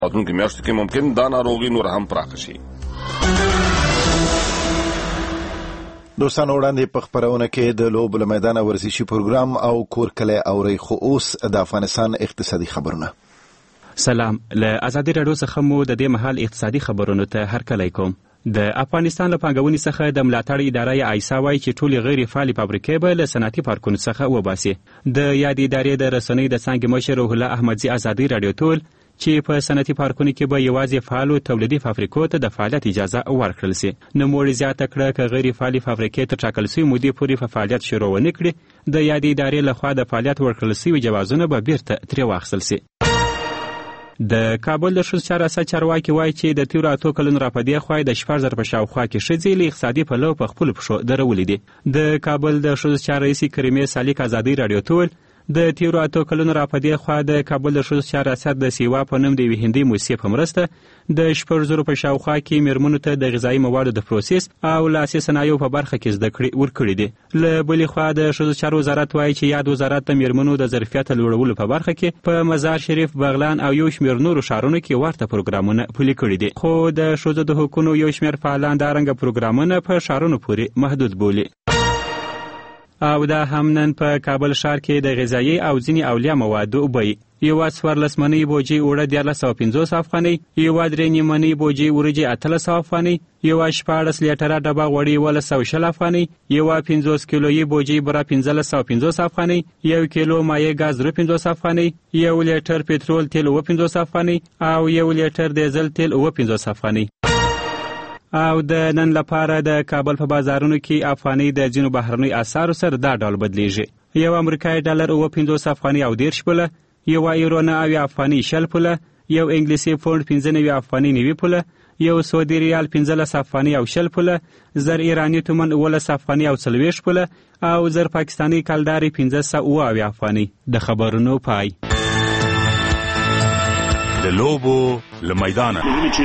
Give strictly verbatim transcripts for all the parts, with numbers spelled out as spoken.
راتلونکي میاشتو کې ممکن دا ناروغي نور هم پراخه شي. دوستانو وړاندې په خپرونه کې د لوبو له میدانه ورزشي پروګرام او کور کلی اورئ، خو اوس د افغانستان اقتصادي خبرونه. سلام، له ازادي راډیو څخه مو د دې مهال اقتصادي خبرونو ته هرکلی کوم. د افغانستان له پانګونې څخه د ملاتړ اداره ایسا وایي چې ټولې غیر فعالې فابریکې به له صنعتي پارکونو څخه وباسي. د یادې ادارې د رسنیو د څانګې مشر روح الله احمدزي ازادي راډیو ټول چې په صنعتي پارکونو کې به یوازې فعالو تولیدي فابریکو ته د فعالیت اجازه ورکړل شي. نوموړي زیاته کړه که غیر فعالې فابریکې تر ټاکل شوې مودې پورې په فعالیت شروع ونه کړي، د یادې ادارې لخوا د فعالیت ورکړل شوي جوازونه به بیرته ترې واخیستل شي. د کابل د ښځو چارو ریاست چارواکي وایي چې د تیرو اتو کلونو راپدې خوا د شپږ زره په شاوخوا کې ښځې له اقتصادي پلوه په خپلو پښو درولې دي. د کابل د ښځو چارو رئیسې کریمې سالیک ازادي راډیو ټول د تیرو اتو کلونو راپدې خوا د کابل د ښځو چارو ریاست د سیوا په نوم د یوې هندۍ موسسې په مرسته د شپږ زرو په شاوخوا کې میرمنو ته د غذایي موادو د پروسس او لاسي صنایعو په برخه کې زده کړې ورکړي دي. له بلې خوا د ښځو چارو وزارت وایي چې یاد وزارت د میرمنو د ظرفیت لوړولو په برخه کې په مزار شریف، بغلان او یو شمېر نورو ښارونو کې ورته پروګرامونه پلي کړي دي، خو د ښځو د حقونو یو شمېر فعالان دارنګه پروګرامونه په ښارونو پورې محدود بولي. او دا هم نن په کابل ښار کې د غذایي او ځینې اولیه موادو بیې یوه څوارلس منۍ بوجۍ اوړه دیارلس سوه پنځوس افغانۍ، یوه درې نیم منۍ بوجۍ وریجې اتلس سوه افغانۍ، یوه شپاړس لیټره ډبه غوړي اوولس سوه شل افغانۍ، یوه پنځوس کیلویي بوجۍ بوره پنځلس سوه پنځوس افغانۍ، یو کیلو مایع ګاز درې پنځوس افغانۍ، یو لیټر پټرول تیل اوه پنځوس افغانۍ او یو لیټر دیزل تیل اوه پنځوس افغانۍ. او د نن لپاره د کابل په بازارونو کې افغانۍ د ځینو بهرنیو اسعارو سره دا ډول بدلیږي: یو امریکایي ډالر اوه پنځوس افغانۍ او دېرش پوله، یوه یورو نه اویا افغانۍ شل پوله، یو انګلیسي پونډ پنځه نوي افغانۍ نوي پوله، یو سعودي ریال پنځلس افغانۍ او شل پوله، زر ایراني تومن اوولس افغانۍ او څلوېښت پوله او زر پاکستاني کلدارې پنځه سوه اوه اویا افغانۍ. د خبرونو پای. د لوبو له میدانه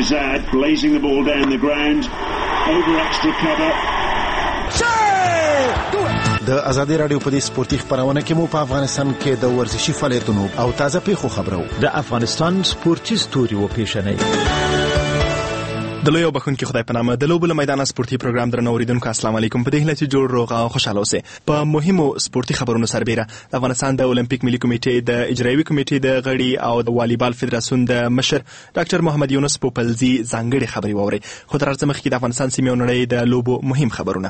د ازادي راډیو په دې سپورتي خبرونه کې مو په افغانستان کې د ورزشي فعالیتونو او تازه پیښو خبرو. د افغانستان سپورتي ستوري و پیښنې د لوی او بخونکي خدای په نامه د لوبو له میدانه سپورتي پروګرام درنو اوریدونکو السلام علیکم. په دې هیله چې جوړ روغ او خوشاله اوسئ. په مهمو سپورتي خبرونو سربېره د افغانستان د اولمپیک ملي کمیټې د اجرایوي کمیټې د غړي او د والیبال فدراسیون د مشر ډاکټر محمد یونس پوپلزي ځانګړي خبري واوري. خو تر هر څه مخکې د افغانستان سیمې او نړۍ د لوبو مهم خبرونه.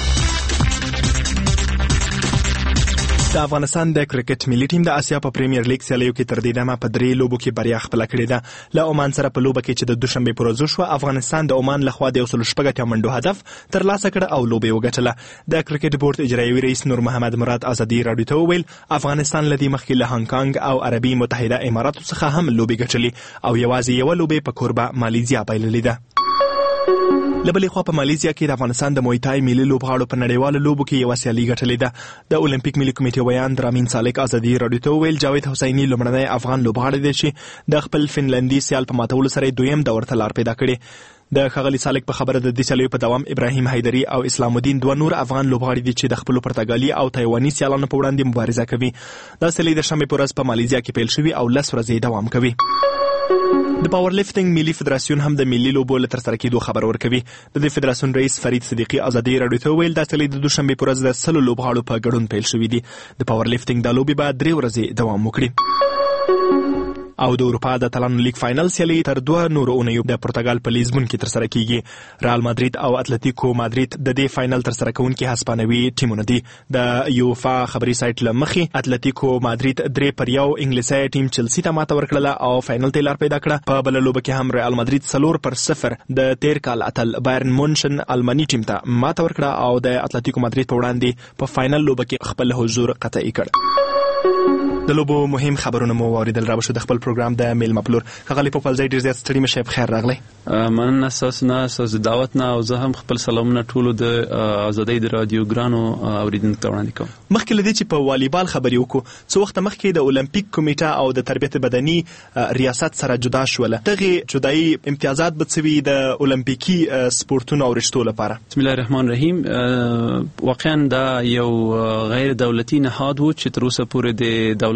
د افغانستان د کرکټ ملي ټیم د اسیا په پریمیر لیګ سیالیو کې تر دې دمه په درې لوبو کې بریا خپله کړې ده. له عمان سره په لوبه کې چې د دوشنبې پر ورځ وشوه، افغانستان د عمان لخوا د یو سل شپږ اتیا منډو هدف ترلاسه کړ او لوبه یې وګټله. د کرکټ بورډ اجرایوي رئیس نور محمد مراد ازادي راډیو ته وویل افغانستان له دې مخکې له هانګ کانګ او عربي متحده اماراتو څخه هم لوبې ګټلې او یوازې یوه لوبې په کوربه مالیزیا بایللې ده. لبلې خوا په مالیزیا کې د افغانستان د مویتای ملي لوبغاړو په نړیوالو لوبو کې یوه سیالي ګټلې ده. د اولمپیک ملي کمیټې ویان درامین سالک ازادي راډیو ته وویل جاوید حسیني لومړنی افغان لوبغاړی دی چې د خپل فنلندي سیال په ماتولو سره دویم دور ته لار پیدا کړې. د ښاغلي سالک په خبره د دې سیالیو په دوام ابراهیم حیدري او اسلام الدین دوه نور افغان لوبغاړي دي چې د خپلو پرتګالي او تایواني سیالانو په وړاندې مبارزه کوي. دا سیالي د شنبې په ورځ په مالیزیا کې پیل شوي او لس ورځې دوام کوي. د پاور لیفټینګ ملي فدراسیون هم د ملي لوبو له ترسره کېدو خبر ورکوي. د دې فدراسیون رئیس فرید صدیقي ازادي راډیو ته وویل دا سیالي د دوشنبې په ورځ د سلو لوبغاړو په ګډون پیل شوي دي. د پاور لیفټینګ دا لوبې به درې ورځې دوام وکړي. او د اروپا د اتلانو لیګ فاینل سیالي تر دوه نورو اونیو د پرتګال په لیزبون کې ترسره کیږي. رئال مادرید او اتلتیکو مادرید د دې فاینل ترسره کوونکي هسپانوي ټیمونه دي. د یوفا خبري سایت له مخې اتلتیکو مادرید درې پر یو انګلیسي ټیم چلسی ته ماته ورکړله او فاینل ته لار پیدا کړه. په بله لوبه کې هم رئال مادرید څلور پر صفر د تیر کال اتل بایرن مونشن الماني ټیم ته ماته ورکړه او د اتلتیکو مادرید په وړاندې په فاینل لوبه کې خپل حضور قطعي کړ. د لوبو مهم خبرونه مو واوریدل. را بشو د خپل پروګرام د میل مپلور ښاغلی پوپلزی ډېر زیات ستړي مه شئ، په خیر راغلی. مننه ستاسو نه ستاسو دعوت نه او زه هم خپل سلامونه ټولو د ازادۍ د رادیو ګرانو اوریدونکو ته وړاندې کوم. مخکې له دې چې په والیبال خبرې وکړو، څه وخته مخکې د اولمپیک کمیټه او د تربیت بدني ریاست سره جدا شوله. دغې جدایي امتیازات به څه وي د اولمپیکي سپورتونو او رشتو لپاره؟ بسم الله الرحمن الرحیم. واقعا دا یو غیر دولتي نهاد و چې تر اوسه پورې د دولت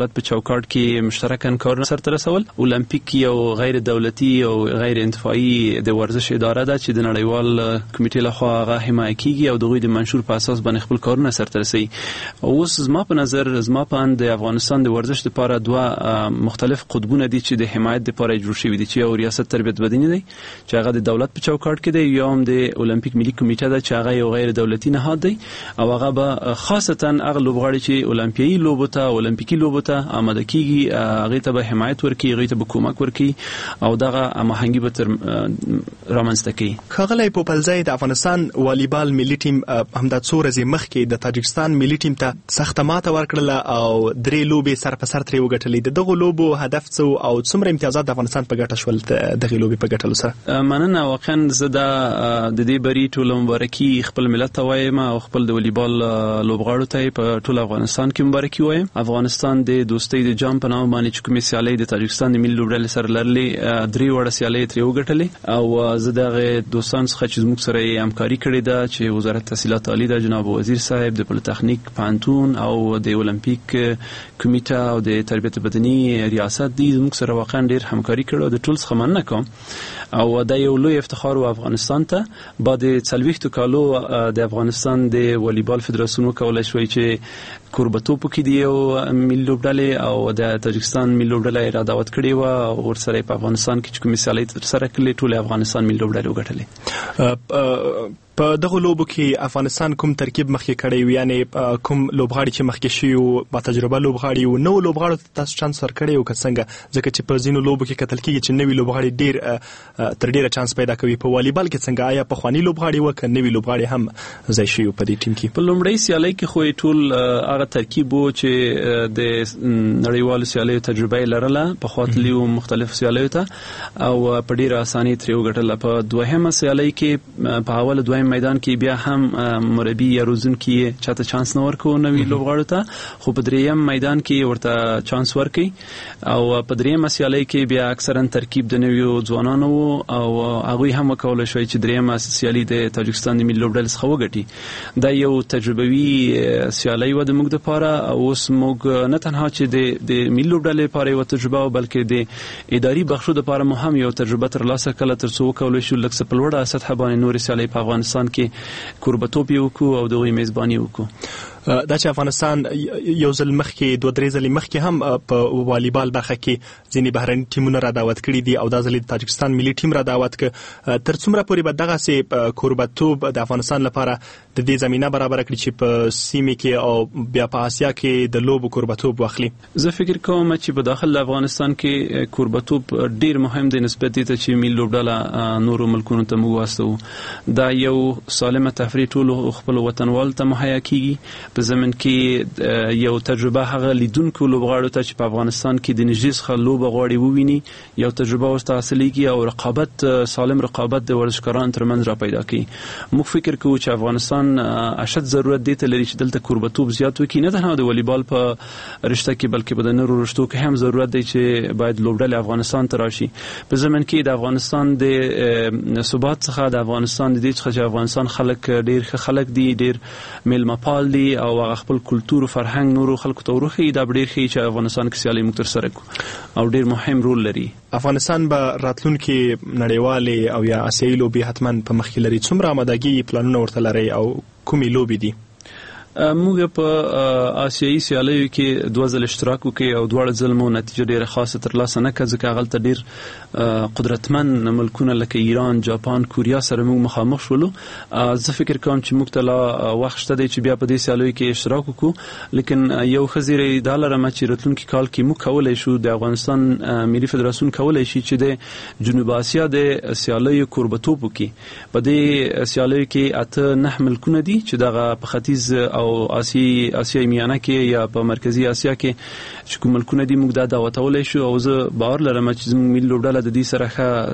دولت په چوکاټ کې مشترکاً کارونه سرته رسول. اولمپیک یو غیر دولتي او غیر انتفاعي د ورزش اداره ده چې د نړیوال کمیټې لخوا هغه حمایت کیږي او دغه د منشور په اساس باندې خپل کارونه سرته رسوي. اوس زما په نظر زما په اند د افغانستان د ورزش لپاره دوه مختلف قطبونه دي چې د حمایت لپاره جوړ شوي دي، چې یو ریاست تربیت بدني دی چې هغه د دولت په چوکاټ کې دی، یا هم د اولمپیک ملي کمیټه ده چې هغه یو غیر دولتي نهاد دی او هغه به خاصتا هغه لوبغاړي چې اولمپیایي لوبو ته اولمپیکي لوبو ته آماده کیږي هغه ته به حمایت ورکړي، هغه ته به کومک ورکړي او دغه هماهنګي به تر رامنځته کړي. ښاغلی پوپلزی، د افغانستان والیبال ملي ټیم همدا څو ورځې مخکې د تاجکستان ملي ټیم ته سخته ماته ورکړله او درې لوبې سر په سر ترې وګټلې. د دغو لوبو هدف څه او څومره امتیازات د افغانستان په ګټه شول دغې لوبې په ګټلو سره؟ مننه. واقعا زه د دې بری ټول مبارکي خپل ملت ته وایم او خپل د والیبال لوبغاړو ته په ټول افغانستان کې مبارکي وایم. افغانستان د دوستۍ د جام په نامه باندې چې کومې سیالۍ د تاجکستان د ملي لوبډلې سره لرلې درې وړه سیالۍ ترې وګټلې او زه دغه دوستان څخه چې زموږ سره یې همکاري کړې ده چې وزارت تحصیلات عالی د جناب وزیر صاحب، د پولیتخنیک پوهنتون او د اولمپیک کمیټه او د تربیت بدني ریاست دي زموږ سره واقعا ډېر همکاري کړې او د ټول څخه مننه کوم او دا یو لوی افتخار و افغانستان ته. بعد څلوېښتو کالو د افغانستان د والیبال فدراسیون وکولای شوی چې کوربتوب کې دی او ملي لوبډلې او د تاجکستان ملي لوبډلې را دعوت کړې و او ورسره په افغانستان کې کوم سیالۍ تر سره کړې ټول افغانستان ملي لوبډلې وګټلې. په دغه لوبو کې افغانستان کوم ترکیب مخکې کړی و، یعنی کوم لوبغاړي چې مخکې شوي وو با تجربه لوبغاړي وو، نو لوبغاړو ته تاسو چانس ورکړی و که څنګه؟ ځکه چې په ځینو لوبو کې کتل کېږي چې نوي لوبغاړي ډېر تر ډېره چانس پیدا کوي. په والیبال کې څنګه؟ آیا پخواني لوبغاړي وو که نوي لوبغاړي هم ځای شوي په دې ټیم کې؟ په لومړۍ سیالۍ کې خو ټول هغه ترکیب و چې د نړیوالو سیالیو تجربه یې لرله، پخوا تللي وو مختلفو سیالیو ته او په ډېره اسانۍ ترې وګټله. په دوهمه سیالۍ کې په اول دویم میدان کې بیا هم مربي یا روزونکي چاته چانس نه ورکو نوي لوبغاړو ته، خو په دریم میدان کې ورته چانس ورکي او په دریم سیالۍ کې بیا اکثرا ترکیب د نویو ځوانانو او هغوی هم وکولای شوی چې دریم سیالي د تاجکستان د ملي لوبډلې څخه وګټي. دا یو تجربوي سیالۍ و د موږ دپاره او اوس موږ نه تنها چې د د ملي لوبډلې لپاره یوه تجربه و بلکې د اداري بخشو دپاره مو هم یو تجربه ترلاسه کړله تر څو وکولای شو لږ څه په لوړه سطحه باندې نورې سیالۍ په افغانستان کې کوربتوب یې وکړو او د هغوی میزباني وکړو. دا چې افغانستان یو ځل مخکې دوه درې ځلې مخکې هم په والیبال برخه کې ځینې بهرني ټیمونه را دعوت کړي دي او دا ځل د تاجکستان ملي ټیم را دعوت کړ، تر څومره پورې به دغسې کوربتوب د افغانستان لپاره د دې زمینه برابره کړي چې په سیمې کې او بیا په اسیا کې د لوبو کوربتوب واخلي؟ زه فکر کوم چې په داخل افغانستان کې کوربتوب ډېر مهم دی نسبت دې ته چې ملي لوبډله نورو ملکونو ته موږ واستوو. دا یو سالمه تفریح ټولو خپلو وطنوالو ته مهیا کیږي. په زمن کې یو تجربه هغه لیدونکو لوبغاړو ته چې په افغانستان کې د نږدې څخه لوبه غواړي وویني یو تجربه ورته حاصلېږي او رقابت سالم رقابت د ورزشکارانو ترمنځ را پیدا کوي. موږ فکر کوو چې افغانستان اشد ضرورت دی ته لري چې دلته کوربتوب زیات وکړي، نه تنها د والیبال په رشته کې بلکې په د نورو رشتو کې هم ضرورت دی چې باید لوبډلې افغانستان ته راشي. په زمن کې د افغانستان د ثبات څخه د افغانستان د دې څخه چې افغانستان خلک ډېر ښه خلک دي، ډېر میلمه پال دي او خپل کلتور او فرهنګ نورو خلکو ته ورخي، دا ډېر ښه چې افغانستان کې سیالۍ موږ ترسره کړو او ډېر مهم رول لري. افغانستان به راتلونکي نړیوالې او یا آسیایي لوبې حتما په مخ کې لري. څومره آمادګي پلانونه ورته لرئ او کومې لوبې دي؟ موږ په آسیایي سیالیو کې دوه ځله اشتراک وکړو او دواړه ځل مو نتیجه ډېره خاصه ترلاسه نه کړه، ځکه هغلته ډېر قدرتمن ملکونه لکه ایران، جاپان، کوریا سره موږ مخامخ شولو. زه فکر کوم چې موږ ته لا وخت شته دی چې بیا په دې سیالیو کې اشتراک وکړو، لیکن یو ښه زیری دا لرم چې راتلونکي کال کې موږ کولی شو د افغانستان ملي فدراسیون کولی شي چې د جنوب اسیا د سیالیو کوربتوب وکړي. په دې سیالیو کې اته نه ملکونه دي چې دغه په ختیځ او آسیایي آسیایي میانه کې یا په مرکزی اسیا کې چې کوم ملکونه دي موږ دا دعوتولی شو او زه باور لرم چې زموږ ملي لوبډله د دې سره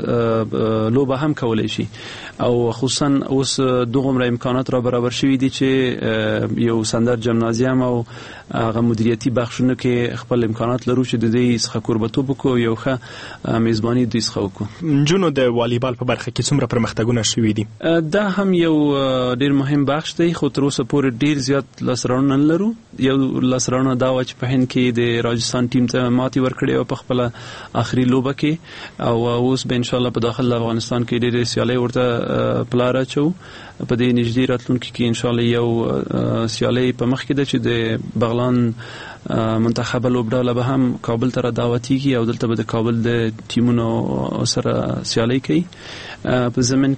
ښه لوبه هم کولی شي او خصوصا اوس دغومره امکانات را برابر شوي دي چې یو سندر جمنازیم او هغه مدیریتي بخشونو کې خپل امکانات لرو چې د دې څخه کوربتوب وکړو، یو ښه میزباني دوی څخه وکړو. نجونو د والیبال په برخه کې څومره پرمختګونه شوي دي؟ دا هم یو ډېر مهم بخش دی، خو تر اوسه پورې ډېر زیات زیات لاسرونه لرو. یو لاسرونه دا و چې په هند کې د راجستان ټیم ته ماتې ورکړې او په خپل آخري لوبه کې او اوس به ان شاء الله په داخل افغانستان کې ډېرې سیالۍ ورته پلار اچو. په دې نږدې راتلونکي کې ان شاء الله یو سیالۍ په مخ کې ده چې د بغلان منتخب لوبډاله به هم کابل ته دعوتېږي او دلته به د کابل د ټیمونو سره سیالۍ کوي. په زمن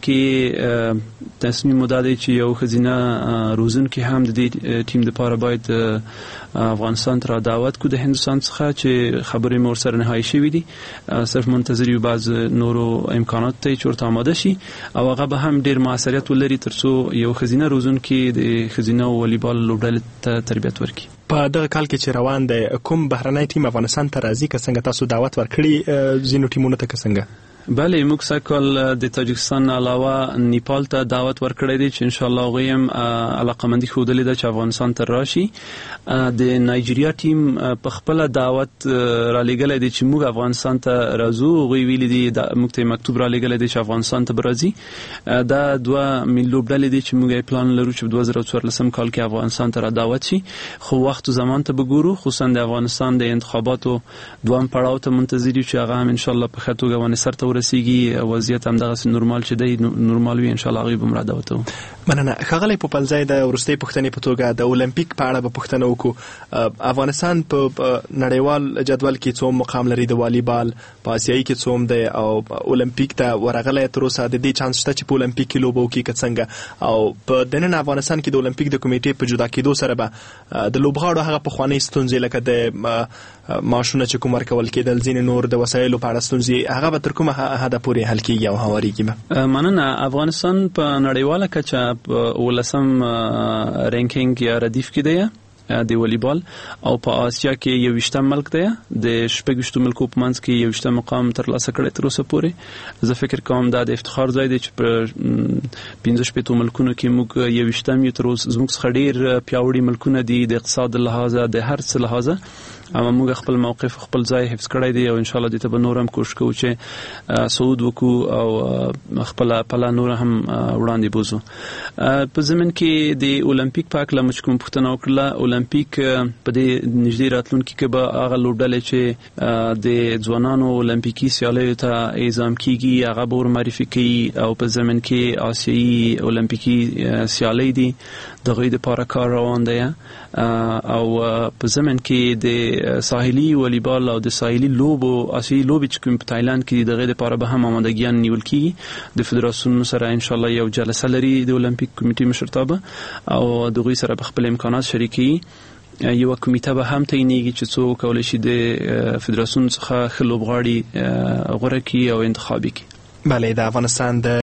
کې تصمیم مو دا دی چې یو ښځینه روزونکي هم د دې ټیم دپاره باید افغانستان ته دعوت کو د هندوستان څخه چې خبرې مو ورسره نهایي شوي دي. صرف منتظر یو بعض نورو امکانات ته چې ورته آماده شي او هغه به هم ډېر موثریت ولري تر څو یو ښځینه روزونکي د ښځینه والیبال لوبډلې ته تربیت ورکړي. په دغه کال کې چې روان دی کوم بهرنی ټیم افغانستان ته راځي که څنګه تاسو دعوت ورکړي ځینو ټیمونو ته که څنګه؟ بله موږ سږکال د تاجکستان علاوه نیپال ته دعوت ورکړی دی چې ان شاء الله هغوی هم علاقمندي ښودلې ده چې افغانستان ته راشي. د نایجیریا ټیم په خپله دعوت رالیږلی دی چې موږ افغانستان ته راځو. هغوی ویلي دي موږ ته مکتوب رالیږلی دی چې افغانستان ته به راځي. دا دوه ملي لوبډلې دي چې موږ یې پلان لرو چې په دوه زره څوارلسم کال کې افغانستان ته را دعوت شي. خو وخت و زمان ته به ګورو، خصوصا د افغانستان د انتخاباتو دوهم پړاو ته منتظر یو چې هغه هم ان شاء الله په ښه توګه ونې سرته ورسیږي. وضعیت هم دغسې نورمال چې دی نورمال وي ان شاء الله هغوی به هم را دعوتوو. مننه. ښاغلی پوپلزی د وروستۍ پوښتنې په توګه د اولمپیک په اړه به پوښتنه وکړو. افغانستان په نړیوال جدول کې څوم مقام لري د والیبال، په آسیایي کې څوم دی او اولمپیک ته ورغلی تر اوسه د دې چانس شته چې په اولمپیک کې لوبه وکړي که څنګه؟ او په دننه افغانستان کې د اولمپیک د کمیټې په جدا کېدو سره به د لوبغاړو هغه پخوانۍ ستونزې لکه د معاشونه چې کوم ورکول کېدل، ځینې نور د وسایلو په اړه ستونزې، هغه به تر کومه حده پورې حل کېږي او هوارېږي به؟ مننه. افغانستان په نړیواله کچه په اوولسم رینکینګ یا ردیف کې دی د والیبال او په آسیا کې یوویشتم ملک دی. د شپږ ویشتو ملکو په منځ کې یوویشتم مقام ترلاسه کړی تر اوسه پورې. زه فکر کوم دا د افتخار ځای دی چې په پنځه شپېتو ملکونو کې موږ یوویشتم یو. تر اوسه زموږ څخه ډېر پیاوړي ملکونه دي د اقتصاد لحاظه، د هر څه لحاظه، اما موږ خپل موقف خپل ځای حفظ کړی دی او ان شاء الله دې ته به نور هم کوشش کوو چې صعود وکړو او خپل پله نور هم وړاندې بوځو. په ضمن کې د اولمپیک په هکله مو چې کوم پوښتنه وکړله، اولمپیک په دې نږدې راتلونکي کې به هغه لوبډلې چې د ځوانانو اولمپیکي سیالیو ته اعزام کیږي هغه به ورمعرفي کوي او په ضمن کې آسیایي اولمپیکي سیالۍ دي د هغوی دپاره کار روان دی. او په ضمن کې د ساحلي والیبال او د ساحلي لوبو آسیایي لوبې چې کوم په تایلند کې د هغې دپاره به هم آمادګیان نیول کېږي. د فدراسیونونو سره ان شاء الله یو جلسه لري د اولمپیک کمیټې مشرتابه او د هغوی سره به خپل امکانات شریکوي. یوه کمیټه به هم تعینېږي چې څوک کولی شي د فدراسیون څخه ښه لوبغاړي غوره کړي او انتخاب کړي. بله، د افغانستان د